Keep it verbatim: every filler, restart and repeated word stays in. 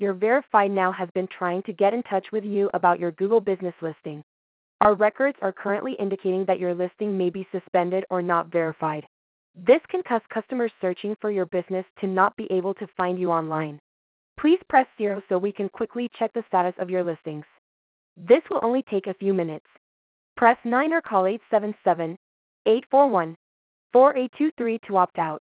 Your verified now has been trying to get in touch with you about your Google business listing. Our records are currently indicating that your listing may be suspended or not verified. This can cause customers searching for your business to not be able to find you online. Please press zero so we can quickly check the status of your listings. This will only take a few minutes. Press nine or call eight seven seven, eight four one, four eight two three to opt out.